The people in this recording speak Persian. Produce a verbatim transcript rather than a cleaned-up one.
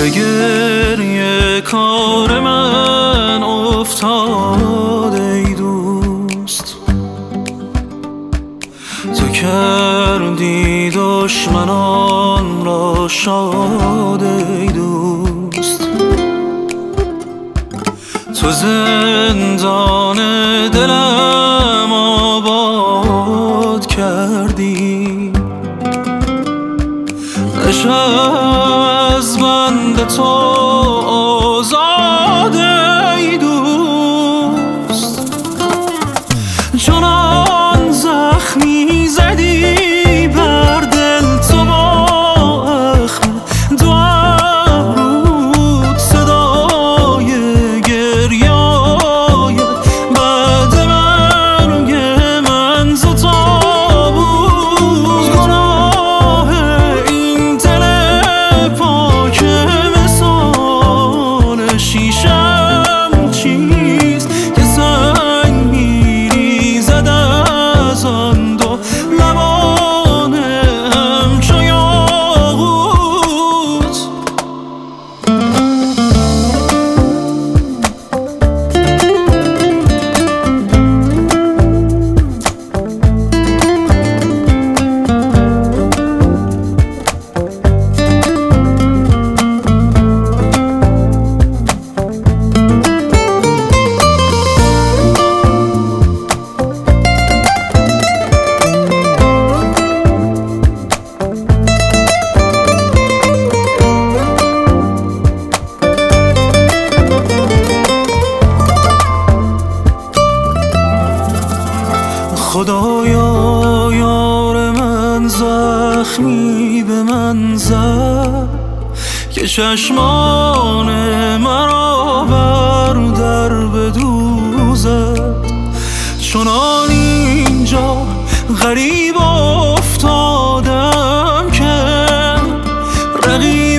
به گریه کار من افتاد ای دوست، تو کردی دشمنان را شاد ای دوست. تو زندان دلم آباد کردی، نشم از بند تو آزاد ای دوست. چنان زخمی زدی بر دل تو با اخم دو ابرود صدای گریه آید بعد مرگ من ز تابوت. گناه این دل پاک مثال شیشم چیست که سنگ میریزد از آن دو لبان همچو یاقوت. خدایا یار من زخمی به من زد که چشمان مرا بر در بدوزد. چنان اینجا غریب افتادم که رقیب